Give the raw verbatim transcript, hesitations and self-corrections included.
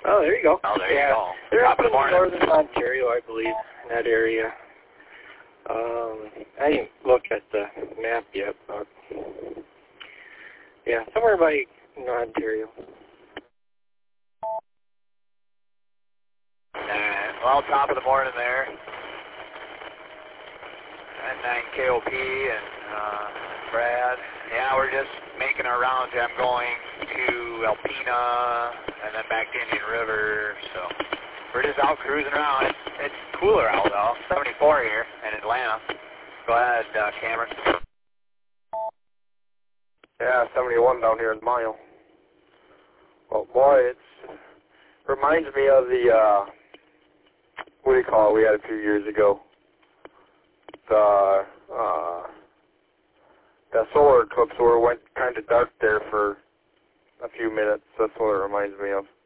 Oh, there you go. Oh, there yeah. you go. They're Top up of in the morning. northern Ontario, I believe, in that area. Um, I didn't look at the map yet, but yeah, somewhere by Ontario. And, well, top of the morning there. N nine K O P and uh, Brad. Yeah, we're just making our rounds. I'm going to Alpena and then back to Indian River. So we're just out cruising around. It's, it's cooler out though. seventy-four here in Atlanta. Go ahead, uh, Cameron. Yeah, seventy-one down here in Mile. Well, boy, it reminds me of the, uh, what do you call it, we had a few years ago. The, uh, the solar eclipse where it went kind of dark there for a few minutes. That's what it reminds me of.